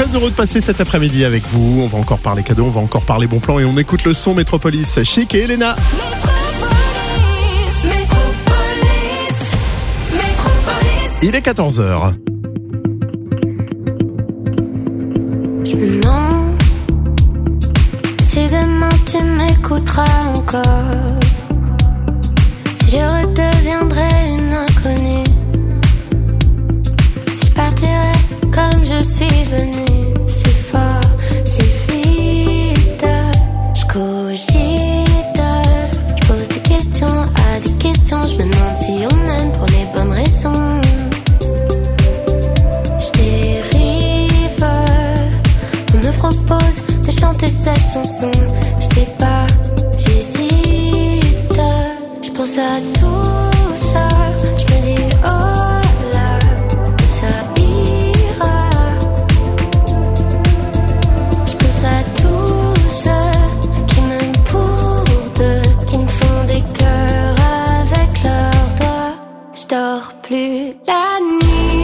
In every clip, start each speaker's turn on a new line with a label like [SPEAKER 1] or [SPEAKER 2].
[SPEAKER 1] très heureux de passer cet après-midi avec vous. On va encore parler cadeaux, on va encore parler bon plan et on écoute le son Métropolis. Chic et Elena. Il est 14h.
[SPEAKER 2] Je me demande si demain tu m'écouteras encore, si je redeviendrai une inconnue, si je partirai comme je suis venue, si fort, si vite. Je cogite, je pose des questions à des questions, je me demande si on m'aime pour les bonnes raisons. Je dérive, on me propose de chanter cette chanson, je sais pas, j'hésite, je pense à tout ça, je me dis oh là, ça ira, je pense à tous ceux qui m'aiment pour deux, qui me font des cœurs avec leurs doigts, je dors plus la nuit,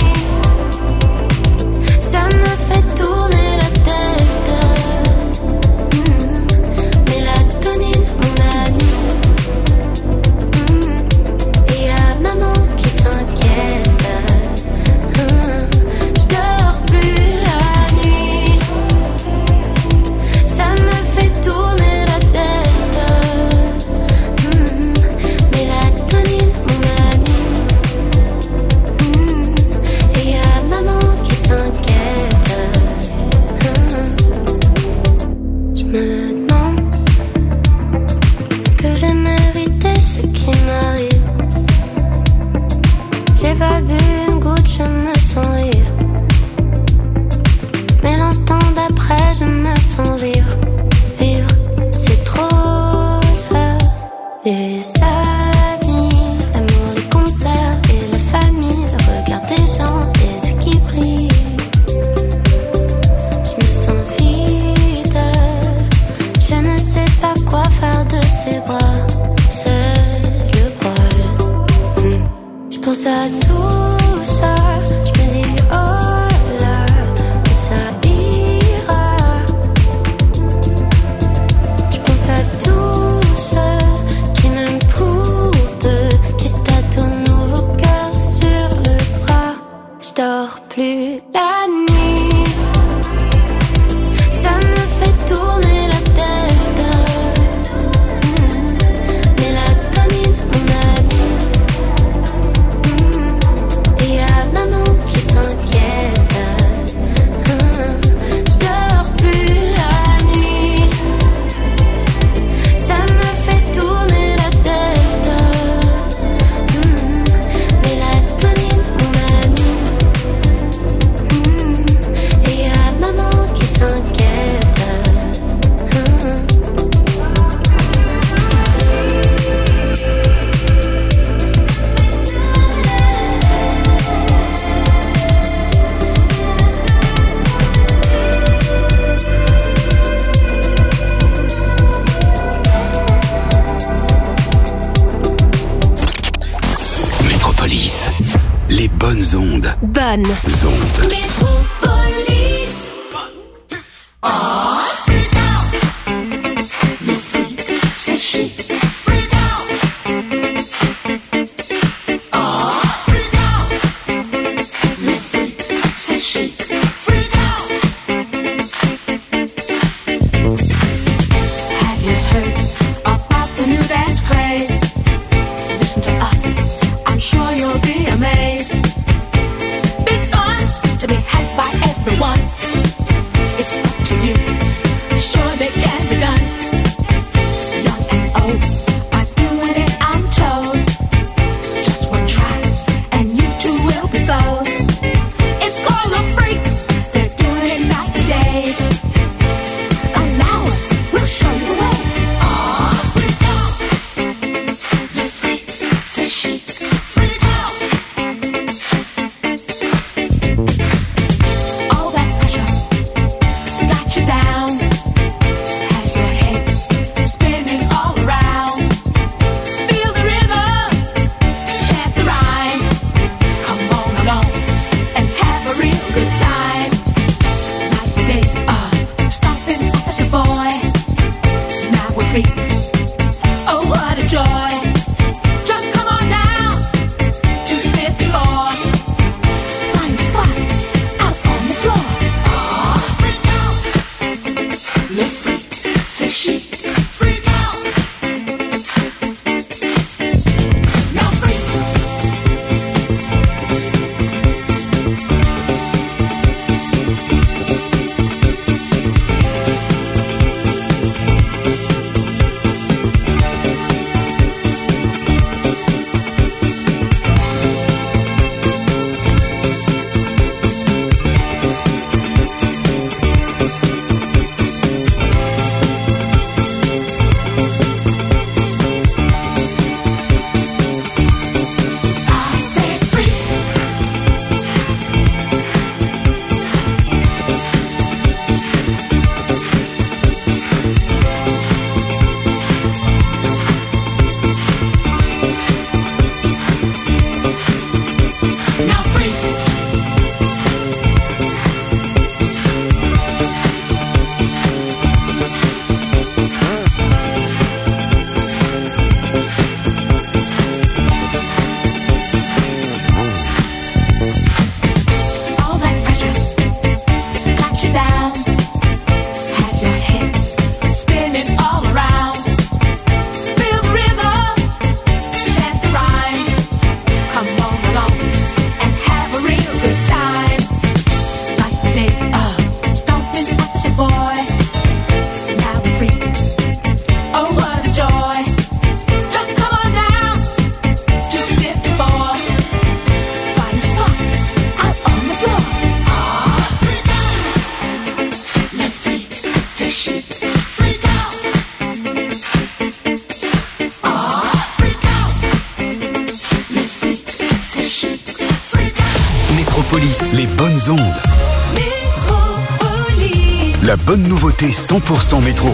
[SPEAKER 2] ça me fait tourner la tête, mélatonine mon ami, et y'a maman qui s'inquiète, je dors plus la nuit, ça me fait tourner la tête, mélatonine mon ami, et y'a maman qui s'inquiète, je me demande, est-ce que j'ai mérité ce qui m'arrive? J'ai pas bu une goutte, je me sens ivre, mais l'instant d'après je me sens vivre, vivre, c'est trop là. Les amis, l'amour, les concerts et la famille, le regard des gens, les yeux qui brillent, je me sens vide, je ne sais pas quoi faire de ces bras, c'est le bol. Je pense à tout ça, je me dis oh là, ça ira, je pense à tous ceux qui m'aiment pour deux, qui se tatouent nouveau cœur sur le bras, je dors plus la nuit, ça me fait tourner la tête, mélatonine mon ami, et y'a maman qui s'inquiète, je dors plus la nuit, ça me fait tourner la tête, mélatonine mon ami, et y'a maman qui s'inquiète,
[SPEAKER 3] Métropolis, les bonnes ondes.
[SPEAKER 4] Bonne.
[SPEAKER 3] Ondes.
[SPEAKER 5] Have you heard about the new dance craze? Listen to us, I'm sure you'll be amazed. Big fun to be had by everyone. It's up to you, surely can be done. Young and old are doing it, I'm told. Just one try and you too will be sold. It's called a freak, they're doing it night and day. Allow us, we'll show you the way. Freak out, you freak, say she, freak out. All that pressure got you down.
[SPEAKER 3] Les bonnes ondes. Métropolis. La bonne nouveauté 100% métro.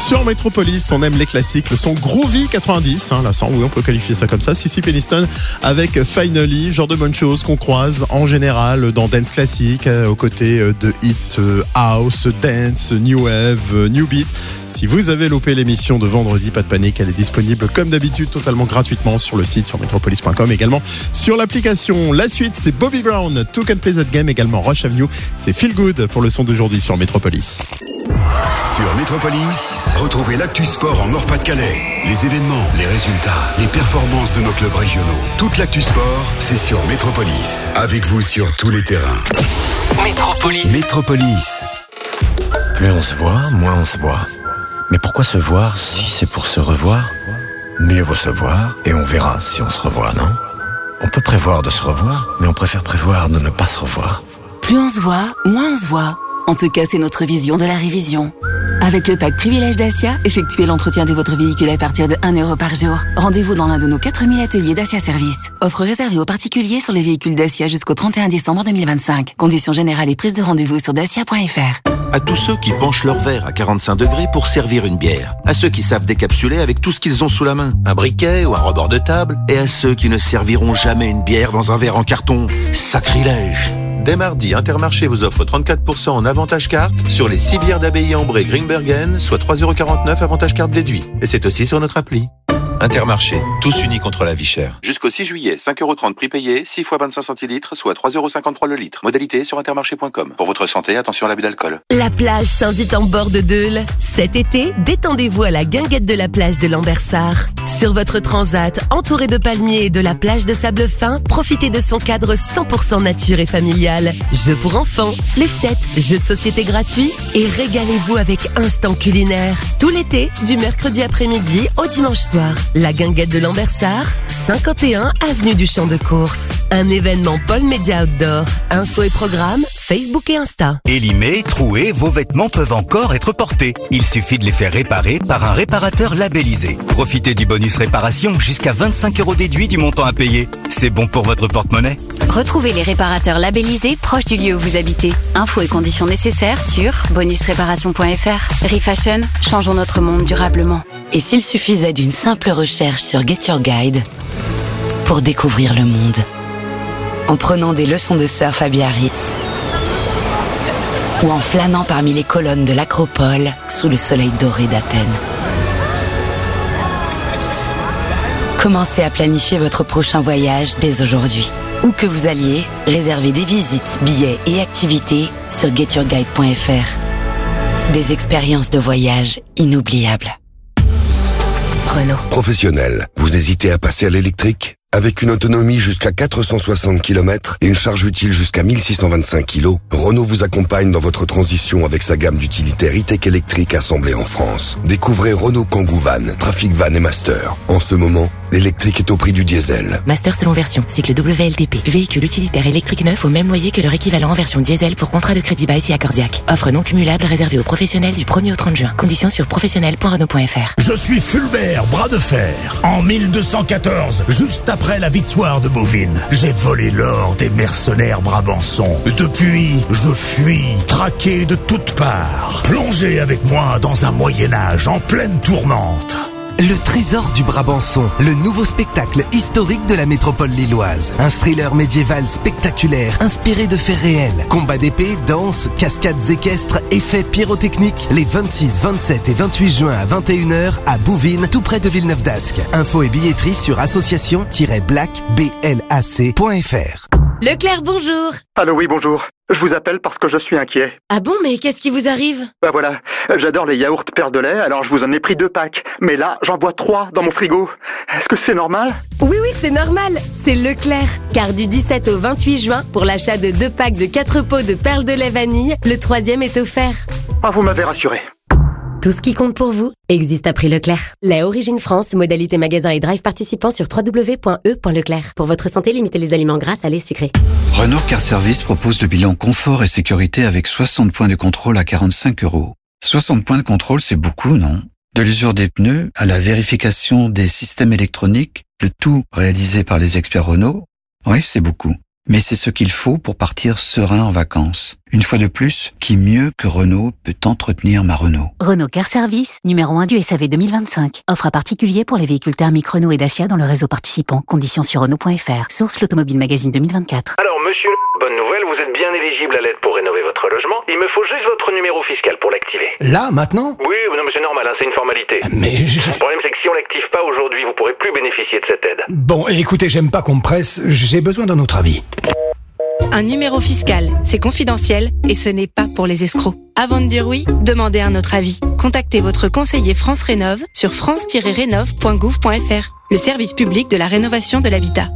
[SPEAKER 1] Sur Métropolis, on aime les classiques, le son Groovy 90, la son, oui, on peut qualifier ça comme ça. Sissy Peniston avec Finally, genre de bonnes choses qu'on croise en général dans dance classique, aux côtés de hit house, dance, new wave, new beat. Si vous avez loupé l'émission de vendredi, pas de panique, elle est disponible comme d'habitude totalement gratuitement sur le site, sur metropolis.com, également sur l'application. La suite, c'est Bobby Brown, Two Can Play That Game, également Rush Avenue. C'est Feel Good pour le son d'aujourd'hui sur Métropolis.
[SPEAKER 3] Sur Métropolis, retrouvez l'actu sport en Nord-Pas-de-Calais. Les événements, les résultats, les performances de nos clubs régionaux. Toute l'actu sport, c'est sur Métropolis. Avec vous sur tous les terrains. Métropolis.
[SPEAKER 4] Plus on se voit, moins on se voit. Mais pourquoi se voir si c'est pour se revoir ? Mieux vaut se voir et on verra si on se revoit, non ? On peut prévoir de se revoir, mais on préfère prévoir de ne pas se revoir.
[SPEAKER 6] Plus on se voit, moins on se voit. En tout cas, c'est notre vision de la révision. Avec le pack Privilège Dacia, effectuez l'entretien de votre véhicule à partir de 1 € par jour. Rendez-vous dans l'un de nos 4000 ateliers Dacia Service. Offre réservée aux particuliers sur les véhicules Dacia jusqu'au 31 décembre 2025. Conditions générales et prise de rendez-vous sur dacia.fr.
[SPEAKER 7] À tous ceux qui penchent leur verre à 45 degrés pour servir une bière. À ceux qui savent décapsuler avec tout ce qu'ils ont sous la main. Un briquet ou un rebord de table. Et à ceux qui ne serviront jamais une bière dans un verre en carton. Sacrilège! Dès mardi, Intermarché vous offre 34% en avantage carte sur les 6 bières d'Abbaye Ambré Grimbergen, soit 3,49 € avantage carte déduit. Et c'est aussi sur notre appli. Intermarché, tous unis contre la vie chère. Jusqu'au 6 juillet, 5,30 € prix payé, 6 fois 25 centilitres, soit 3,53 € le litre. Modalité sur intermarché.com. Pour votre santé, attention à l'abus d'alcool.
[SPEAKER 8] La plage s'invite en bord de Deule. Cet été, détendez-vous à la guinguette de la plage de Lambersart. Sur votre transat, entouré de palmiers et de la plage de sable fin, profitez de son cadre 100% nature et familial. Jeux pour enfants, fléchettes, jeux de société gratuits et régalez-vous avec Instant Culinaire. Tout l'été, du mercredi après-midi au dimanche soir. La guinguette de Lambersart, 51 avenue du Champ de Course. Un événement Paul Média Outdoor. Infos et programmes, Facebook et Insta.
[SPEAKER 9] Élimés, troués, vos vêtements peuvent encore être portés. Il suffit de les faire réparer par un réparateur labellisé. Profitez du bonus réparation jusqu'à 25 € déduit du montant à payer. C'est bon pour votre porte-monnaie.
[SPEAKER 10] Retrouvez les réparateurs labellisés proches du lieu où vous habitez. Infos et conditions nécessaires sur bonusréparation.fr. Refashion, changeons notre monde durablement.
[SPEAKER 6] Et s'il suffisait d'une simple recherche sur Get Your Guide pour découvrir le monde, en prenant des leçons de surf à Biarritz ou en flânant parmi les colonnes de l'Acropole sous le soleil doré d'Athènes. Commencez à planifier votre prochain voyage dès aujourd'hui. Où que vous alliez, réservez des visites, billets et activités sur getyourguide.fr. Des expériences de voyage inoubliables. Renault.
[SPEAKER 11] Professionnel, vous hésitez à passer à l'électrique ? Avec une autonomie jusqu'à 460 km et une charge utile jusqu'à 1625 kg, Renault vous accompagne dans votre transition avec sa gamme d'utilitaires e-tech électriques assemblés en France. Découvrez Renault Kangoo Van, Trafic Van et Master. En ce moment, l'électrique est au prix du diesel.
[SPEAKER 6] Master selon version, cycle WLTP. Véhicule utilitaire électrique neuf au même loyer que leur équivalent en version diesel pour contrat de crédit bail si accordiaque. Offre non cumulable réservée aux professionnels du 1er au 30 juin. Conditions sur professionnel.renault.fr.
[SPEAKER 12] Je suis Fulbert, bras de fer. En 1214, juste après la victoire de Bouvines, j'ai volé l'or des mercenaires brabançons. Depuis, je fuis, traqué de toutes parts. Plongez avec moi dans un Moyen-Âge en pleine tourmente.
[SPEAKER 13] Le Trésor du Brabançon, le nouveau spectacle historique de la métropole lilloise. Un thriller médiéval spectaculaire, inspiré de faits réels. Combats d'épée, danse, cascades équestres, effets pyrotechniques. Les 26, 27 et 28 juin à 21h à Bouvines, tout près de Villeneuve d'Ascq. Infos et billetterie sur association-black.fr.
[SPEAKER 8] Leclerc, bonjour.
[SPEAKER 14] Allô, oui, bonjour. Je vous appelle parce que je suis inquiet.
[SPEAKER 8] Ah bon, mais qu'est-ce qui vous arrive ?
[SPEAKER 14] Bah voilà, j'adore les yaourts Père de lait, alors je vous en ai pris 2 packs. Mais là, j'en bois 3 dans mon frigo. Est-ce que c'est normal ?
[SPEAKER 8] Oui, c'est normal. C'est Leclerc. Car du 17 au 28 juin, pour l'achat de 2 packs de 4 pots de perles de lait vanille, le 3e est offert.
[SPEAKER 14] Ah, vous m'avez rassuré.
[SPEAKER 8] Tout ce qui compte pour vous existe à prix Leclerc. Lait Origine France, modalité magasin et drive participant sur www.e.leclerc. Pour votre santé, limitez les aliments gras, salés, sucrés.
[SPEAKER 15] Renault Car Service propose le bilan confort et sécurité avec 60 points de contrôle à 45 €. 60 points de contrôle, c'est beaucoup, non ? De l'usure des pneus à la vérification des systèmes électroniques, le tout réalisé par les experts Renault. Oui, c'est beaucoup. Mais c'est ce qu'il faut pour partir serein en vacances. Une fois de plus, qui mieux que Renault peut entretenir ma Renault?
[SPEAKER 6] Renault Car Service, numéro 1 du SAV 2025. Offre à particulier pour les véhicules thermiques Renault et Dacia dans le réseau participant. Conditions sur Renault.fr. Source l'Automobile Magazine 2024.
[SPEAKER 16] Alors monsieur, bonne nouvelle, vous êtes bien éligible à l'aide pour rénover votre logement. Il me faut juste votre numéro fiscal pour l'activer.
[SPEAKER 12] Là, maintenant?
[SPEAKER 16] Oui, non mais c'est normal, hein, c'est une formalité.
[SPEAKER 12] Mais
[SPEAKER 16] Le problème c'est que si on l'active pas aujourd'hui, vous pourrez plus bénéficier de cette aide.
[SPEAKER 12] Bon, écoutez, j'aime pas qu'on me presse, j'ai besoin d'un autre avis.
[SPEAKER 17] Un numéro fiscal, c'est confidentiel et ce n'est pas pour les escrocs. Avant de dire oui, demandez un autre avis. Contactez votre conseiller France Rénov sur france-rénov.gouv.fr, le service public de la rénovation de l'habitat.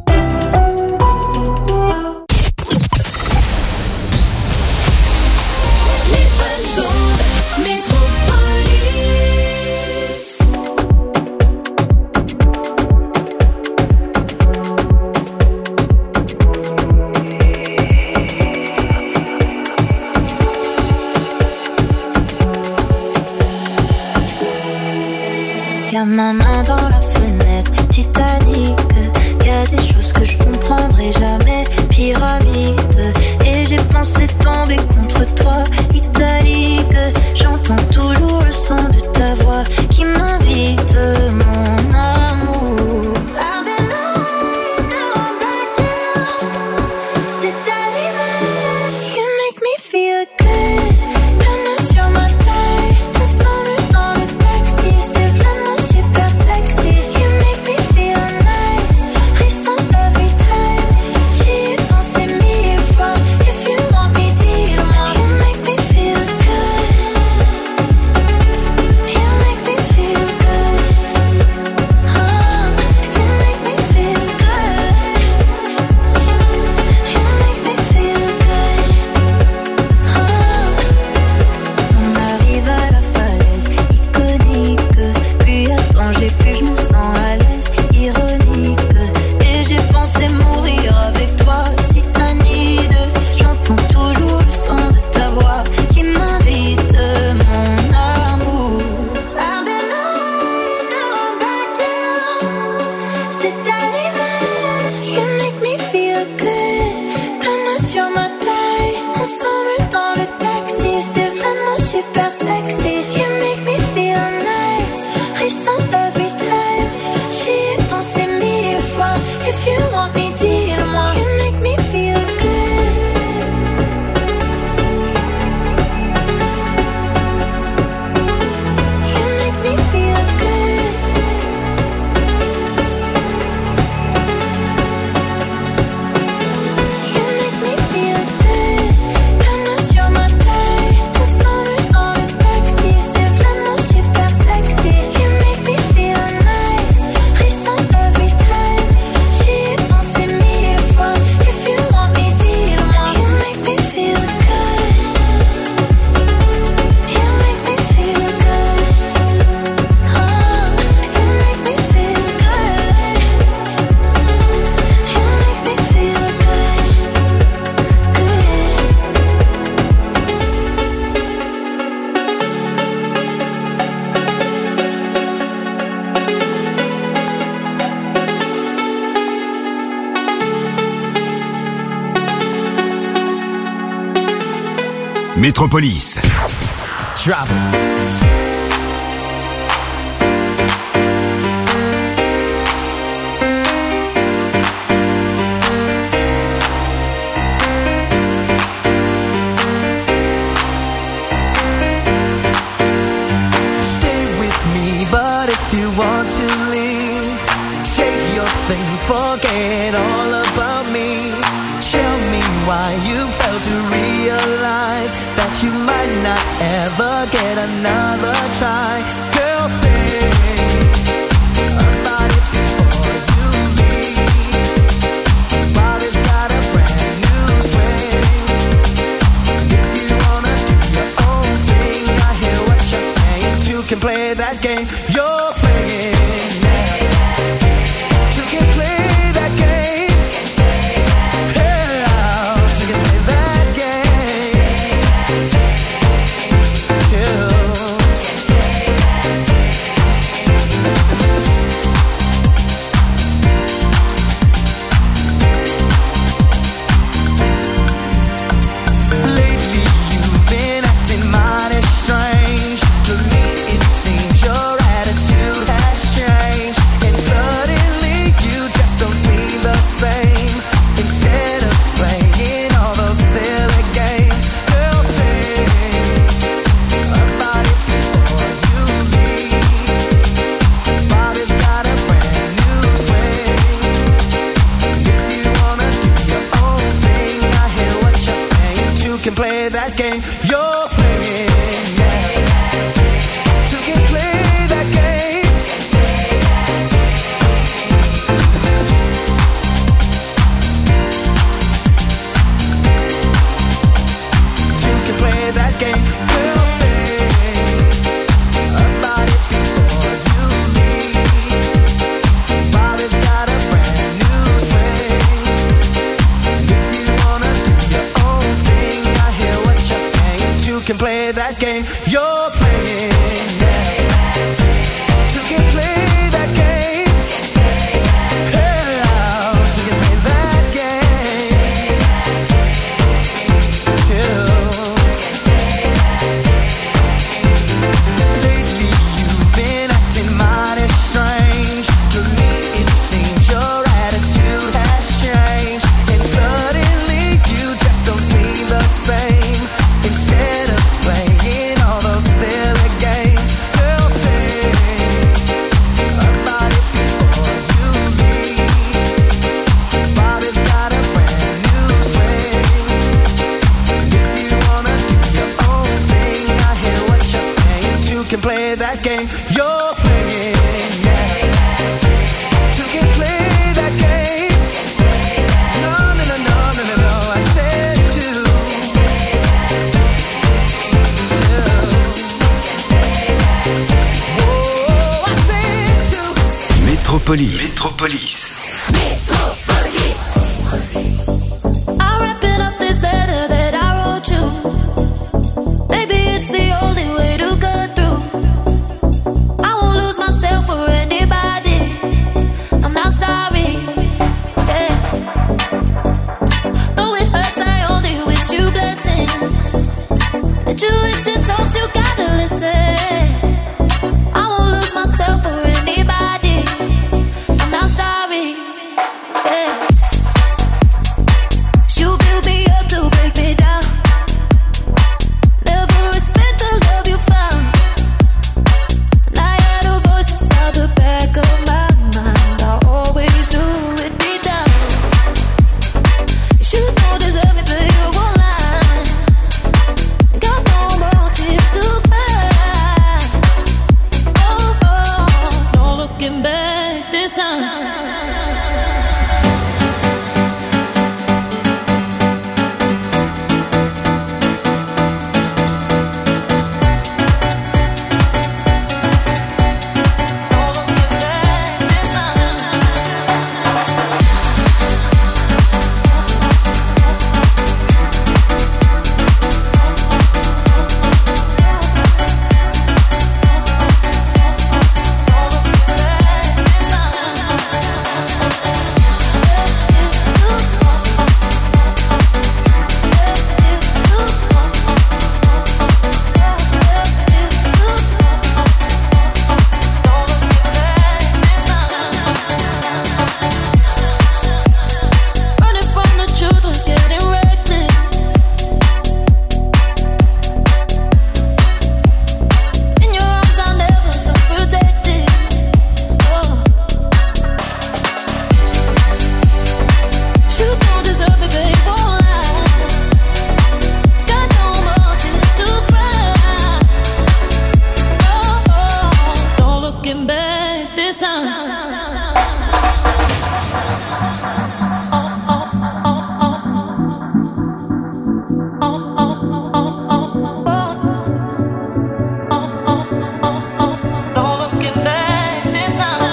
[SPEAKER 2] Y'a ma main dans la fenêtre, Titanic. Y'a des choses que je comprendrai jamais, pyramide. Et j'ai pensé tomber contre toi, italique. J'entends toujours le son de ta voix qui m'invite, mon amour. I've been away, now I'm back down. C'est arrivé, you make me feel good. La main sur ma taille, ensemble dans le taxi, c'est vraiment super sexy. You make me feel nice, frisson every time. J'y ai pensé 1000 fois, if you want me, dis-le-moi. You make me feel good. You make me feel good. Oh, you make me feel good. You make me feel good. Oh, on arrive à la falaise iconique. Plus y'a danger, plus je me sens à l'aise, ironique. Et j'ai pensé mourir avec toi, cyanide. J'entends toujours le son de ta voix qui m'invite, mon amour. I've been away, now I'm back down. C'est arrivé, you make me feel good. Ta main sur ma taille, ensemble dans le taxi, c'est vraiment super sexy. You make me feel nice, frisson every time. J'y ai pensé 1000 fois, if you want me, dis-le-moi. You make me feel good. You make me feel good. You make me feel good. Ta main sur ma taille, ensemble dans le taxi, c'est vraiment super sexy. You make me feel nice, frisson every time. J'y ai pensé 1000 fois, if you want me, dis-le-moi. You make me feel good. You make me feel good. Oh, you make me feel good. You make me feel good.
[SPEAKER 3] Métropolis.
[SPEAKER 13] Drop.
[SPEAKER 18] Stay with me, but if you want to leave, take your things, forget all about me. Tell me why you failed to realize that you might not ever get another try. Girl, think about it before you leave. Body's got a brand new swing. If you wanna do your own thing, I hear what you're saying. Two can play that game you're playing. Two can play that game. Yeah, two can play that game. Two. you're playing, yeah. Two can play that game. Yeah, two can play that game. Lately you've been acting mighty strange. To me it seems your attitude has changed, and suddenly you just don't seem the same. Instead of playing all those silly games, girl, think about it before you leave. Bobby's got a brand new swing. If you wanna do your own thing, I hear what you're saying. Two can play that game you're playing, yeah. Two can play that game. No, no, no, no, no, no, no. I said two. Whoa, I said two.
[SPEAKER 3] Métropolis.
[SPEAKER 2] I'm wrapping up this letter that I wrote you. Maybe it's the only way to go through. I won't lose myself for anybody. I'm not sorry. Yeah. Though it hurts, I only wish you blessings. The Jewish talks, you gotta listen. I won't lose myself for anybody. I'm not sorry. Yeah. You build me up to break me down. Never respect the love you found. And I had a voice inside the back of my mind. I always knew it'd be down. You don't deserve it, but you won't lie. Got no more tears to cry. Oh, oh, no looking back this time. Running from the truth was getting reckless. In your arms I never felt protected. Oh. You don't deserve it, babe, won't lie. Got no more tears to cry. Oh, oh, no looking back this time. No looking back this time.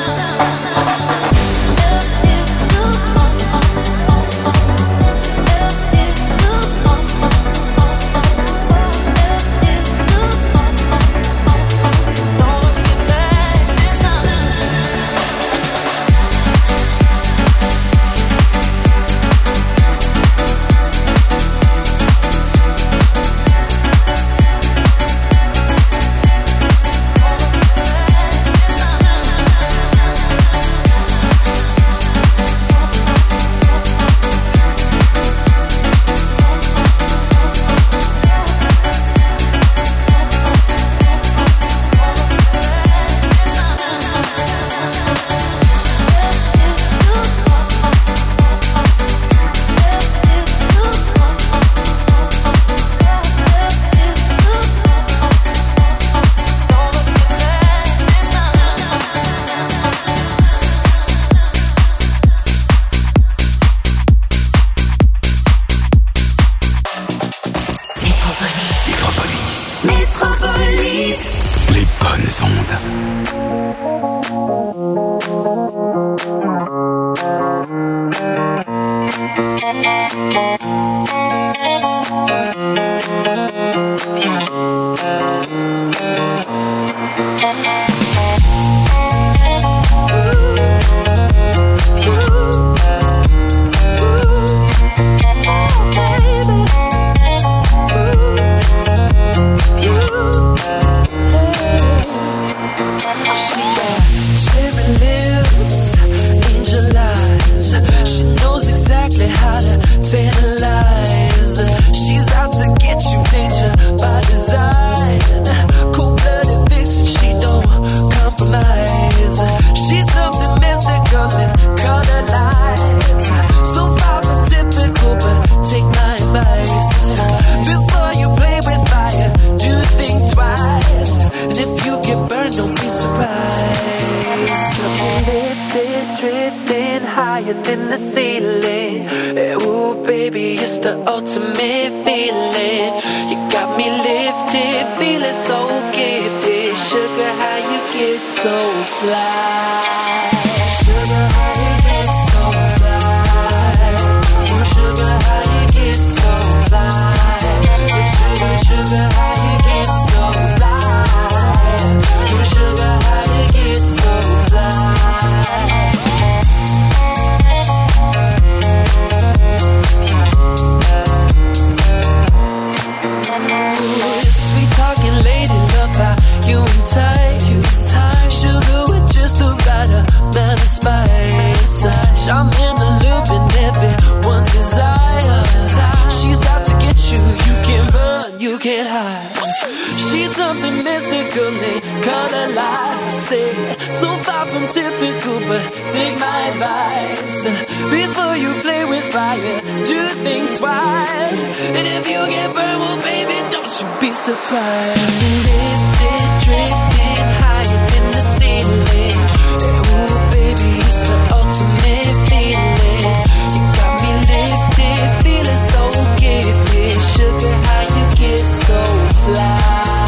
[SPEAKER 3] Les bonnes ondes.
[SPEAKER 18] higher than the ceiling. Ooh, baby, it's the ultimate feeling. You got me lifted, feeling so gifted. Sugar, how you get so fly? Sugar, how you get so fly? Ooh, sugar, how you get so fly? Sugar, how you get so fly? Ooh, sugar, how you get so fly? Sweet talking lady, love how you entice. Sugar with just the right amount of spice. Charm in the loop and everyone's desire. She's out to get you, you can't run, you can't hide. She's something mystical in color lights. I say, so far from typical, but take my advice. Before you play with fire, do think twice. And if you get burned, well baby, don't you be surprised. Lifted, drifting higher than the ceiling. Ooh baby, it's the ultimate feeling. You got me lifted, feeling so gifted. Sugar, how you get so fly?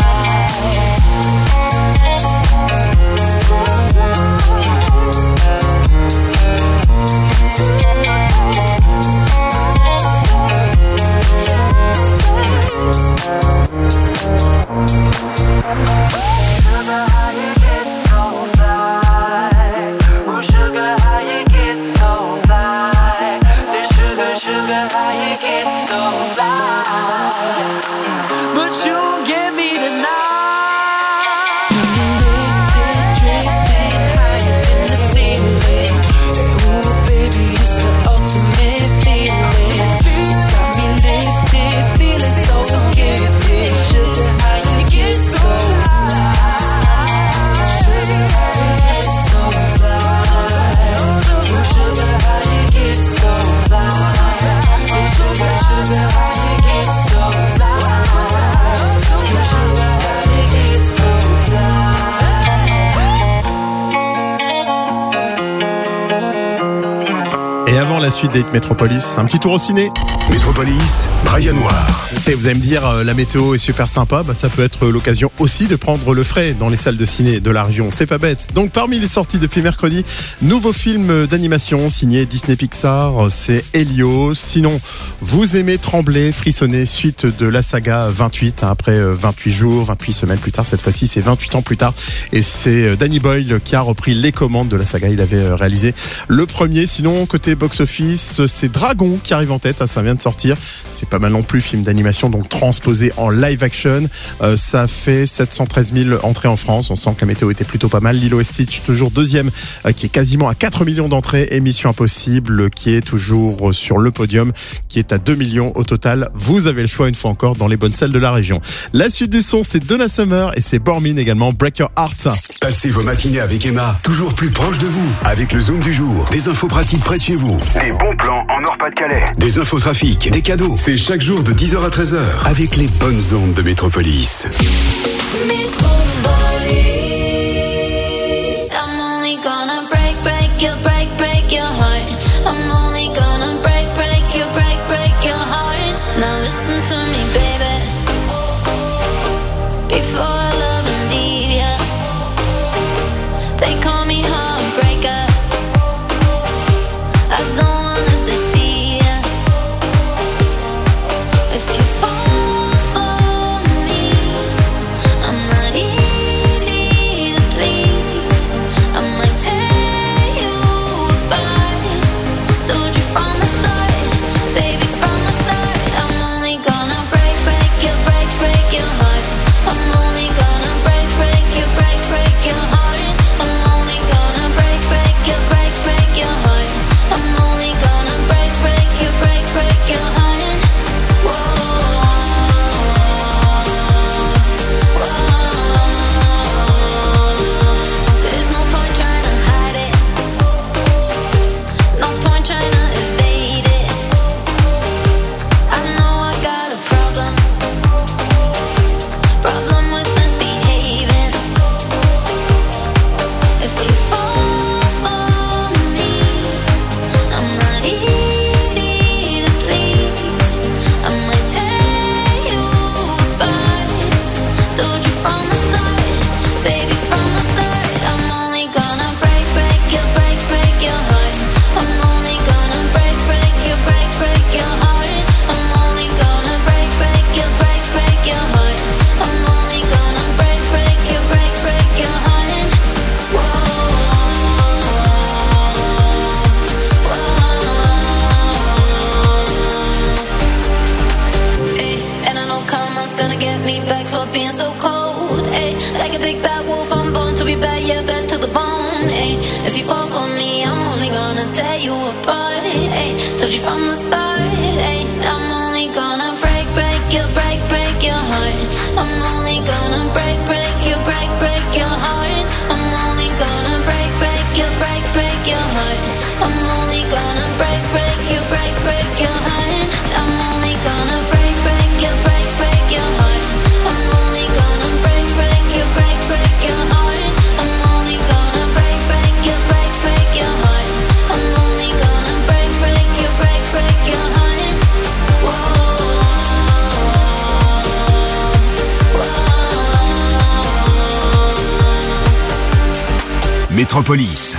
[SPEAKER 1] La suite des Métropolis, un petit tour au ciné.
[SPEAKER 3] Métropolis, Brian Noir.
[SPEAKER 1] Vous allez me dire, la météo est super sympa, ça peut être l'occasion aussi de prendre le frais dans les salles de ciné de la région, c'est pas bête. Donc parmi les sorties depuis mercredi, nouveau film d'animation signé Disney Pixar, c'est Helios. Sinon, vous aimez trembler, frissonner, suite de la saga 28, après 28 jours, 28 semaines plus tard, cette fois-ci c'est 28 ans plus tard, et c'est Danny Boyle qui a repris les commandes de la saga, il avait réalisé le premier. Sinon, côté box-office, c'est Dragon qui arrive en tête, ça vient de sortir, c'est pas mal non plus, film d'animation donc transposé en live action, ça fait 713 000 entrées en France, on sent que la météo était plutôt pas mal. Lilo et Stitch toujours deuxième, qui est quasiment à 4 millions d'entrées, et Mission Impossible qui est toujours sur le podium, qui est à 2 millions au total. Vous avez le choix une fois encore dans les bonnes salles de la région. La suite du son, c'est Donna Summer et c'est Bormin également, Break Your Heart.
[SPEAKER 3] Passez vos matinées avec Emma, toujours plus proche de vous, avec le Zoom du jour, des infos pratiques près de chez vous,
[SPEAKER 16] Des bons plans en Nord-Pas-de-Calais.
[SPEAKER 3] des infos trafic, des cadeaux. C'est chaque jour de 10h à 13h avec les bonnes ondes de Métropolis.
[SPEAKER 2] I'm only gonna break your heart. I'm only gonna break your heart. Now listen to me, baby. Before I love and leave ya, they call me heartbreaker. I don't wanna deceive ya. If you fall for me, I'm not easy. Like a big bad wolf, I'm born to be bad, yeah, bad to the bone. Ay, if you fall for me, I'm only gonna tear you apart. Ay, told you from the start. Ay, I'm only gonna break your heart. I'm only gonna break your heart. I'm only gonna break your heart. I'm only gonna break your heart. I'm only gonna break your heart. I'm only gonna break your heart. I'm only gonna break your heart. I'm only gonna break your heart.
[SPEAKER 3] Métropolis.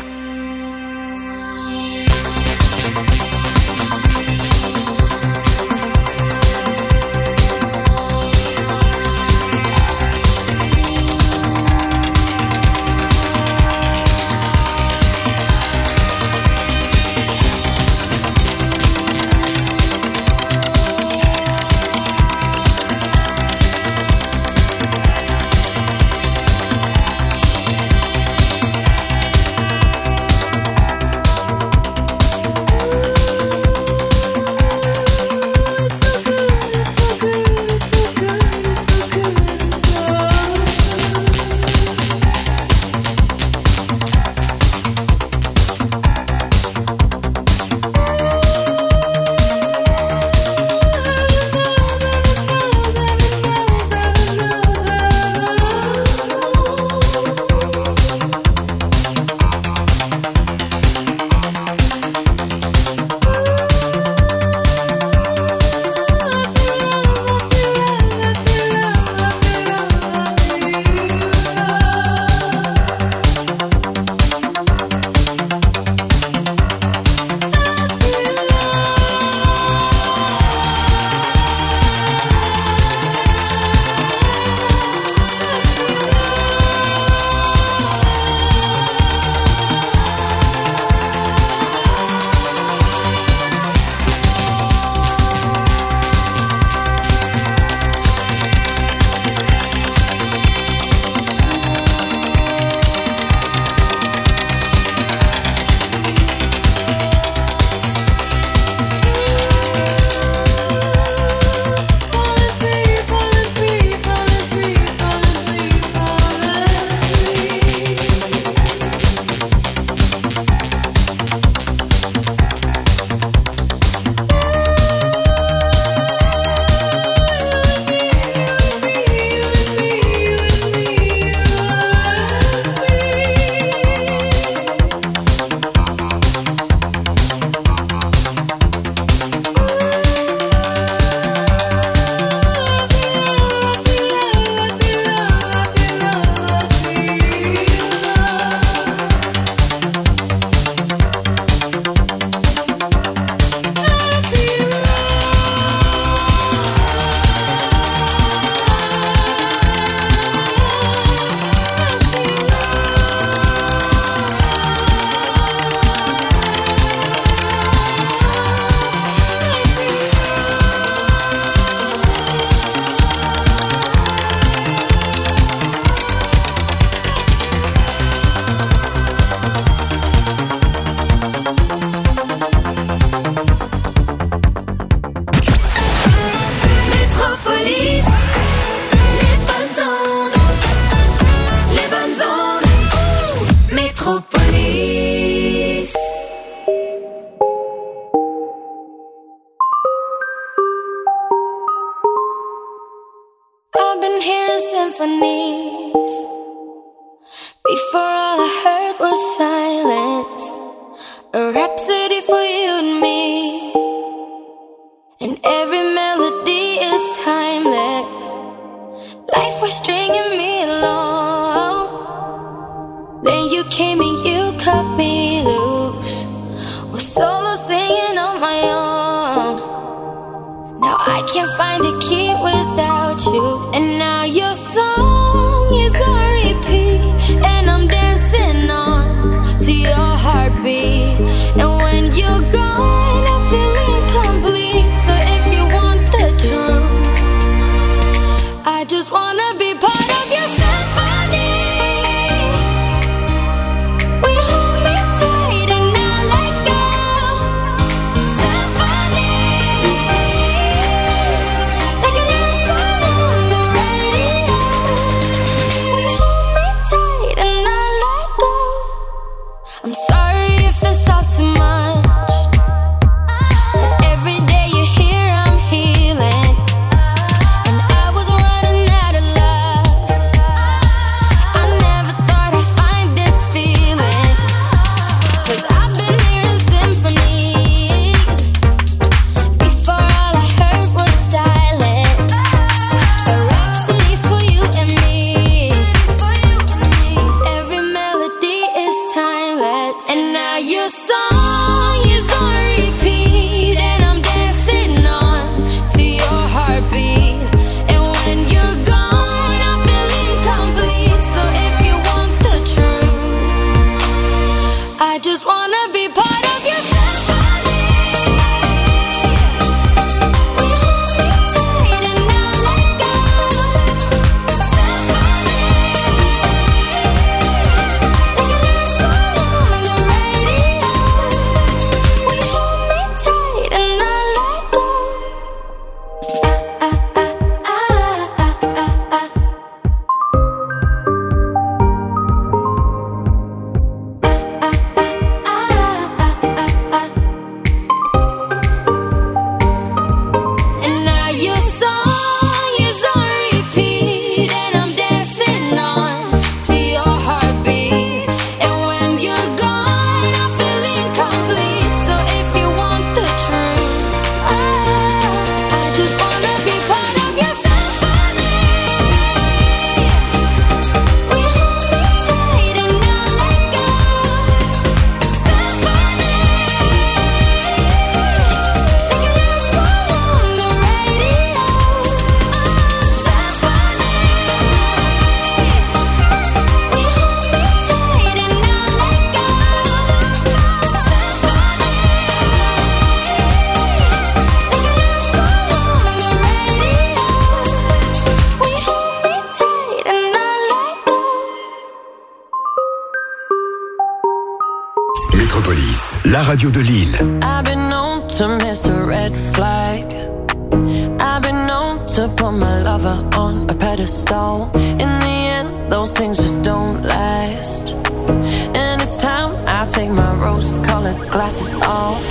[SPEAKER 2] symphonies. Before all I heard was silence, a rhapsody for you and me. And every melody is timeless. Life was stringing me along. Then you came and you cut me loose. Was solo singing on my own. Now I can't find the key without you. And now your song is on repeat, and I'm dancing on to your heartbeat. And when you're gone, I feel incomplete. So if you want the truth, I just wanna be part of your symphony. just wanna be part of your symphony.
[SPEAKER 3] Métropolis, la radio de Lille.
[SPEAKER 19] I've been known to miss a red flag. I've been known to put my lover on a pedestal. In the end, those things just don't last. And it's time I take my rose-colored glasses off.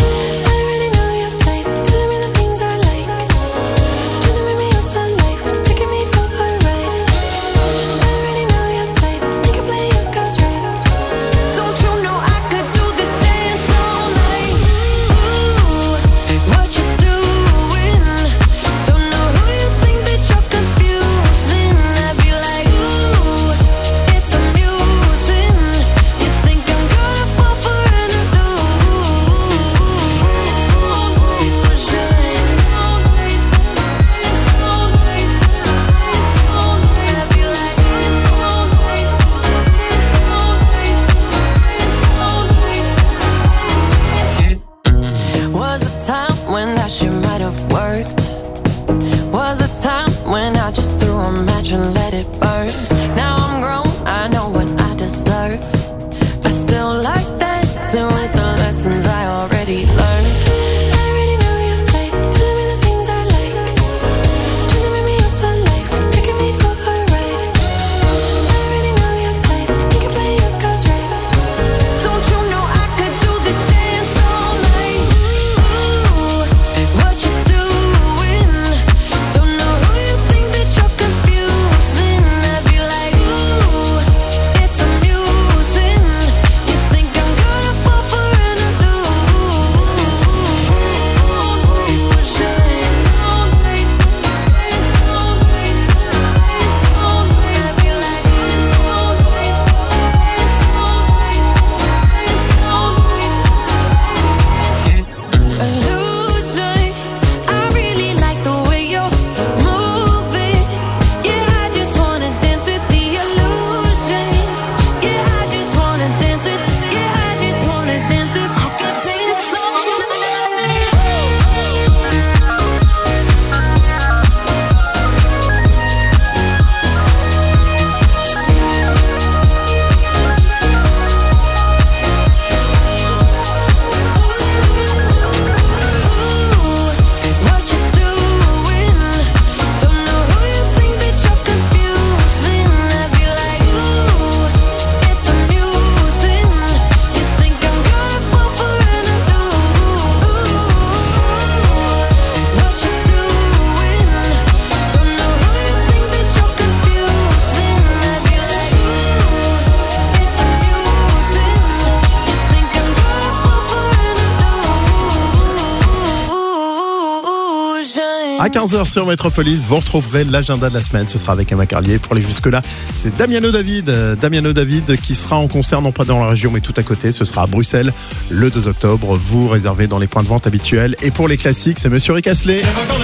[SPEAKER 1] À 15h sur Métropolis, vous retrouverez l'agenda de la semaine. Ce sera avec Emma Carlier. Pour aller jusque-là, c'est Damiano David. Damiano David qui sera en concert, non pas dans la région, mais tout à côté. Ce sera à Bruxelles le 2 octobre. Vous réservez dans les points de vente habituels. Et pour les classiques, c'est Monsieur Rick Astley.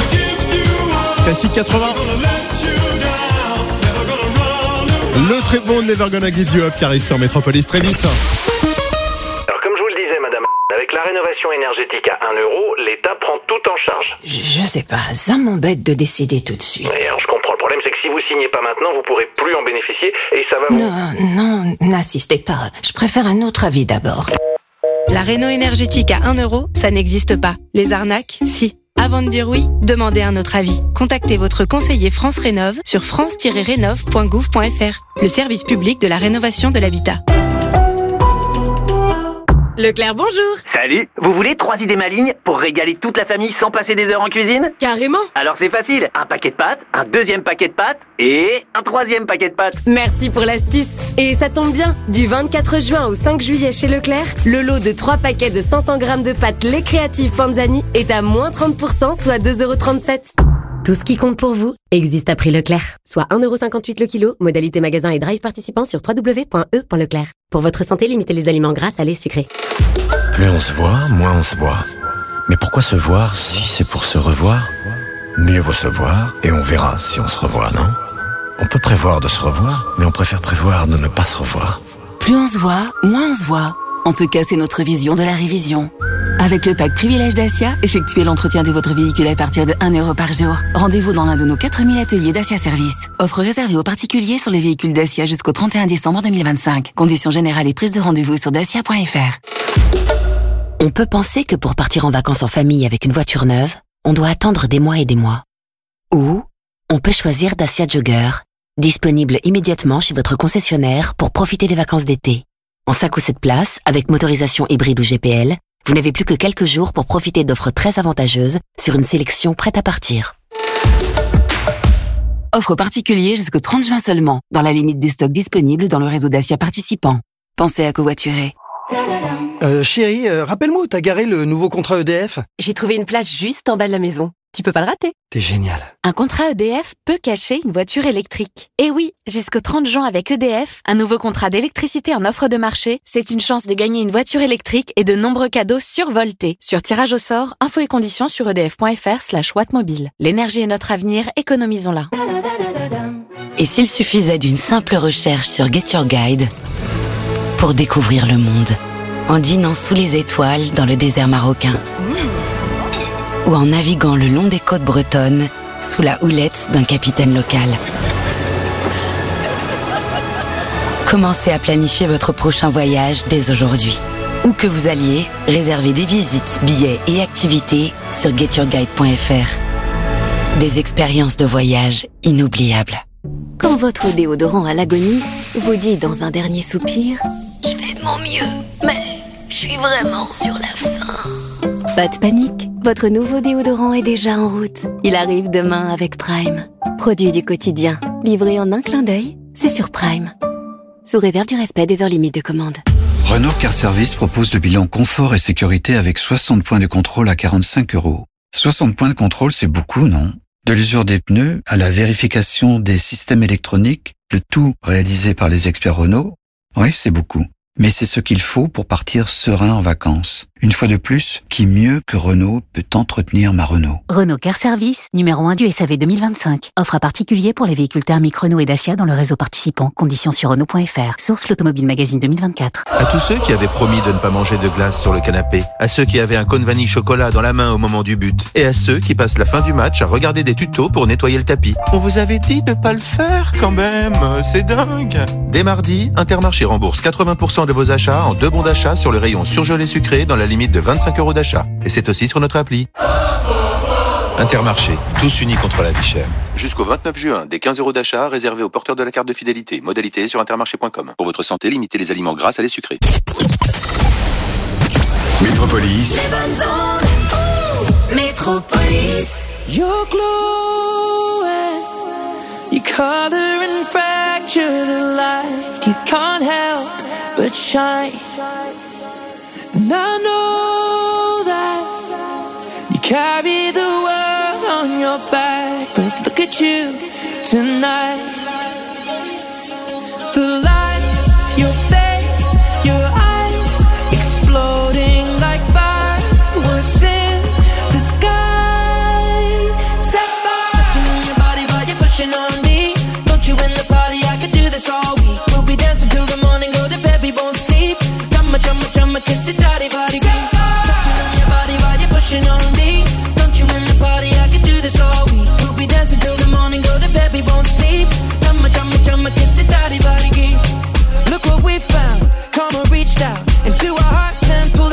[SPEAKER 1] Classique 80. Le très bon Never Gonna Give You Up qui arrive sur Métropolis très vite.
[SPEAKER 16] Alors comme je vous rénovation énergétique à 1 euro, l'État prend tout en charge.
[SPEAKER 20] Je sais pas, ça m'embête de décider tout de suite.
[SPEAKER 16] Et alors je comprends, le problème c'est que si vous signez pas maintenant, vous pourrez plus en bénéficier et ça va vous...
[SPEAKER 20] Non, n'insistez pas. Je préfère un autre avis d'abord.
[SPEAKER 17] La réno énergétique à 1 euro, ça n'existe pas. Les arnaques, si. Avant de dire oui, demandez un autre avis. Contactez votre conseiller France Rénov sur france-rénov.gouv.fr, le service public de la rénovation de l'habitat.
[SPEAKER 21] Leclerc, bonjour.
[SPEAKER 22] Salut, vous voulez 3 idées malignes pour régaler toute la famille sans passer des heures en cuisine?
[SPEAKER 21] Carrément.
[SPEAKER 22] Alors c'est facile, un paquet de pâtes, un deuxième paquet de pâtes et un troisième paquet de pâtes.
[SPEAKER 21] Merci pour l'astuce. Et ça tombe bien, du 24 juin au 5 juillet chez Leclerc, le lot de 3 paquets de 500 grammes de pâtes Les Créatives Panzani est à moins 30%, soit 2,37 €. Tout ce qui compte pour vous existe à prix Leclerc. Soit 1,58 € le kilo, modalité magasin et drive participant sur www.e.leclerc. Pour votre santé, limitez les aliments gras, salés, sucrés.
[SPEAKER 4] Plus on se voit, moins on se voit. Mais pourquoi se voir si c'est pour se revoir? Mieux vaut se voir et on verra si on se revoit, non? On peut prévoir de se revoir, mais on préfère prévoir de ne pas se revoir.
[SPEAKER 6] Plus on se voit, moins on se voit. En tout cas, c'est notre vision de la révision. Avec le pack Privilège Dacia, effectuez l'entretien de votre véhicule à partir de 1 € par jour. Rendez-vous dans l'un de nos 4000 ateliers Dacia Service. Offre réservée aux particuliers sur les véhicules Dacia jusqu'au 31 décembre 2025. Conditions générales et prise de rendez-vous sur dacia.fr.
[SPEAKER 23] On peut penser que pour partir en vacances en famille avec une voiture neuve, on doit attendre des mois et des mois. Ou on peut choisir Dacia Jogger, disponible immédiatement chez votre concessionnaire pour profiter des vacances d'été. En 5 ou 7 places, avec motorisation hybride ou GPL, vous n'avez plus que quelques jours pour profiter d'offres très avantageuses sur une sélection prête à partir.
[SPEAKER 6] Offre particulier jusqu'au 30 juin seulement, dans la limite des stocks disponibles dans le réseau Dacia participant. Pensez à covoiturer.
[SPEAKER 24] Chérie, rappelle-moi où t'as garé le nouveau contrat EDF.
[SPEAKER 21] J'ai trouvé une place juste en bas de la maison. Tu peux pas le rater.
[SPEAKER 24] T'es génial.
[SPEAKER 25] Un contrat EDF peut cacher une voiture électrique. Et oui, jusqu'au 30 juin avec EDF, un nouveau contrat d'électricité en offre de marché, c'est une chance de gagner une voiture électrique et de nombreux cadeaux survoltés. Sur tirage au sort, infos et conditions sur edf.fr/wattmobile. L'énergie est notre avenir, économisons-la.
[SPEAKER 23] Et s'il suffisait d'une simple recherche sur Get Your Guide pour découvrir le monde, en dînant sous les étoiles dans le désert marocain, ou en naviguant le long des côtes bretonnes sous la houlette d'un capitaine local. Commencez à planifier votre prochain voyage dès aujourd'hui. Où que vous alliez, réservez des visites, billets et activités sur getyourguide.fr. Des expériences de voyage inoubliables.
[SPEAKER 26] Quand votre déodorant à l'agonie vous dit dans un dernier soupir « Je fais de mon mieux, mais je suis vraiment sur la fin ». Pas de panique, votre nouveau déodorant est déjà en route. Il arrive demain avec Prime. Produit du quotidien, livré en un clin d'œil, c'est sur Prime. Sous réserve du respect des heures limites de commande.
[SPEAKER 15] Renault Car Service propose le bilan confort et sécurité avec 60 points de contrôle à 45 €. 60 points de contrôle, c'est beaucoup, non? De l'usure des pneus à la vérification des systèmes électroniques, le tout réalisé par les experts Renault. Oui, c'est beaucoup. Mais c'est ce qu'il faut pour partir serein en vacances. Une fois de plus, qui mieux que Renault peut entretenir ma Renault?
[SPEAKER 27] Renault Car Service, numéro 1 du SAV 2025. Offre à particulier pour les véhicules thermiques Renault et Dacia dans le réseau participant. Conditions sur Renault.fr. Source l'Automobile Magazine 2024.
[SPEAKER 7] À tous ceux qui avaient promis de ne pas manger de glace sur le canapé, à ceux qui avaient un cône vanille chocolat dans la main au moment du but, et à ceux qui passent la fin du match à regarder des tutos pour nettoyer le tapis. On vous avait dit de pas le faire quand même, c'est dingue. Dès mardi, Intermarché rembourse 80% de vos achats en 2 bons d'achat sur le rayon surgelé sucré dans la limite de 25 € d'achat. Et c'est aussi sur notre appli. Intermarché, tous unis contre la vie chère. Jusqu'au 29 juin, des 15 € d'achat réservés aux porteurs de la carte de fidélité. Modalité sur intermarché.com. Pour votre santé, limitez les aliments gras, salés, sucrés.
[SPEAKER 3] Métropolis.
[SPEAKER 18] Métropolis. You're glowing. You color and fracture the light. You can't help but shine. And I know that you carry the world on your back. But look at you tonight. The lights, your face, your eyes, exploding like fireworks in the sky. Set fire, touching your body while you're pushing on me. Don't you in the party? I could do this all week. We'll be dancing till the morning, go to bed, we won't sleep. Chumma, chumma, chumma, kiss it, daddy, body. Set fire.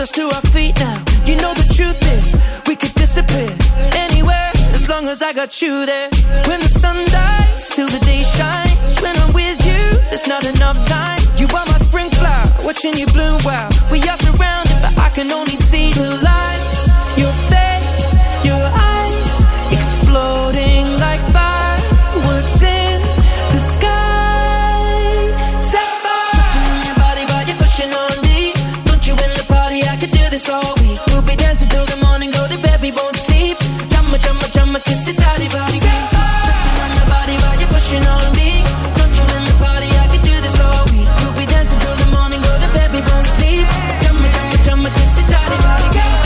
[SPEAKER 18] us to our feet now. You know the truth is, we could disappear anywhere as long as I got you there. When the sun dies, till the day shines. When I'm with you, there's not enough time. You are my spring flower, watching you bloom. Wow, we are surrounded, but I can only see the lights. Your face, your eyes, exploding like fireworks in the sky. Sapphire, touching on your body while you're pushing on me. Don't you in the party? I could do this all week. We'll be dancing till the morning, go to bed, we won't sleep. Chumma, chumma, chumma, kiss it, daddy, body. Touching on your body while you're pushing on me. Don't you in the party? I could do this all week. We'll be dancing till the morning, go to bed, we won't sleep. Chumma, chumma, chumma, kiss it, daddy, body.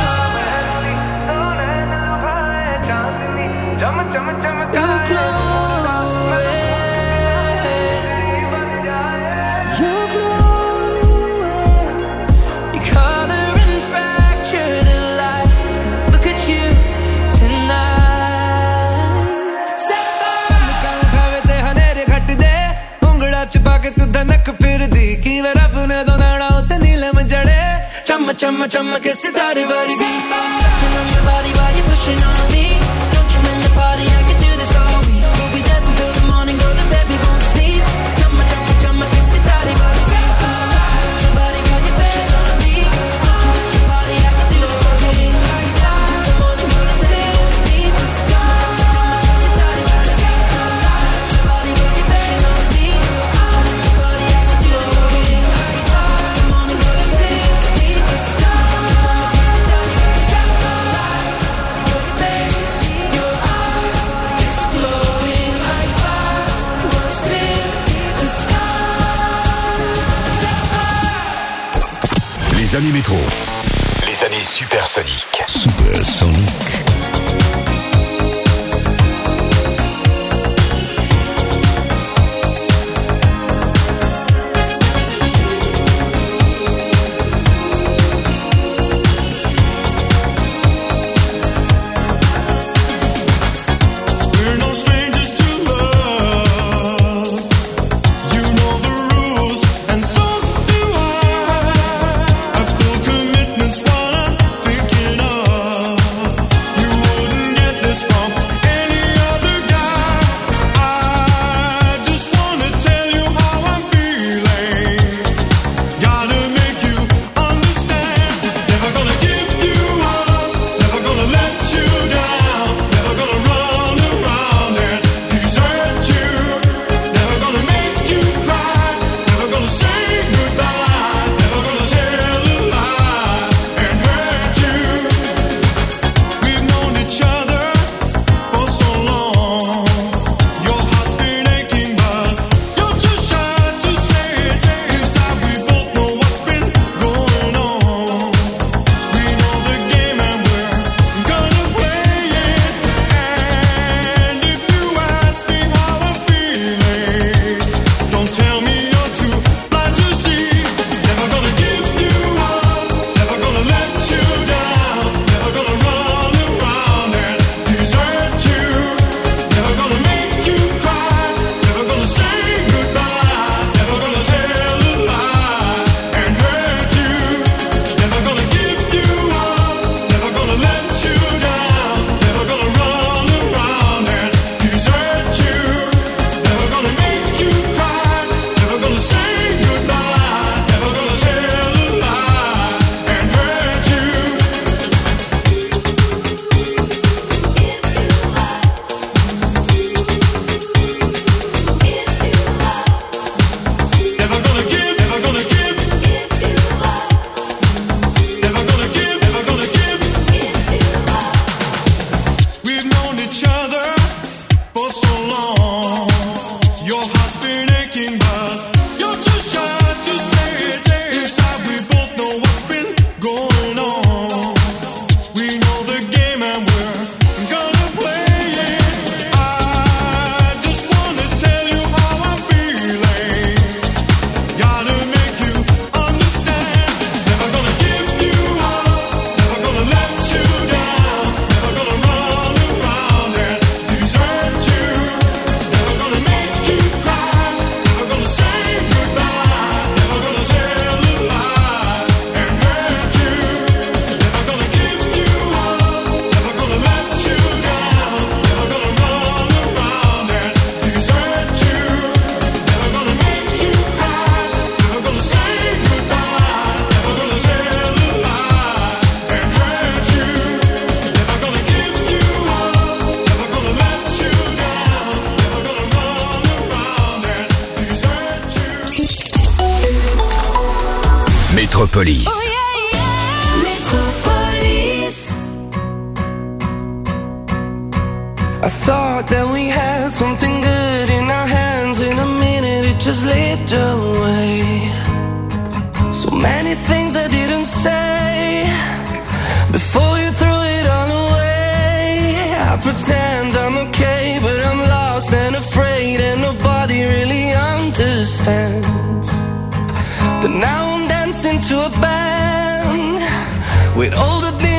[SPEAKER 18] You're glowing. You're glowing. Your color and fracture the light. Look at you tonight.
[SPEAKER 5] Sapphire. te hanere ghat de ungla chpa ke tu dhanak phirdi ki rab ne donara utte neelam jade chamma chamma chamma ke sitare vargi.
[SPEAKER 18] Touching on your body while you're pushing on me. Don't you in the party? I can do this all week. We'll be dancing till the morning, go to bed, we won't sleep. Chumma chumma chumma ke sitare vargi. Touching on your body while you're pushing on me. Don't you in the party? I can do this all week. We'll be dancing till the morning, go to bed, we won't sleep. Chumma chumma chumma ke sitare vargi. Touching on your body while you're pushing on me. Don't you in the party? I can do this all week. We'll be dancing till the morning, go to bed, we won't sleep. Chumma chumma chumma ke sitare vargi. Your face, your eyes, exploding like fireworks in the sky.
[SPEAKER 3] Les années métro. Les années supersoniques.
[SPEAKER 4] Supersonique.
[SPEAKER 8] We're no strangers to love. You know the rules, and so do I. I feel commitment's what I'm thinking of. You
[SPEAKER 3] Métropolis.
[SPEAKER 19] Oh yeah, yeah. Metropolis.
[SPEAKER 5] I thought that we had something good in our hands. In a minute it just slipped away. So many things I didn't say before you threw it all away. I pretend I'm okay, but I'm lost and afraid, and nobody really understands. But now I'm dancing to a band with all the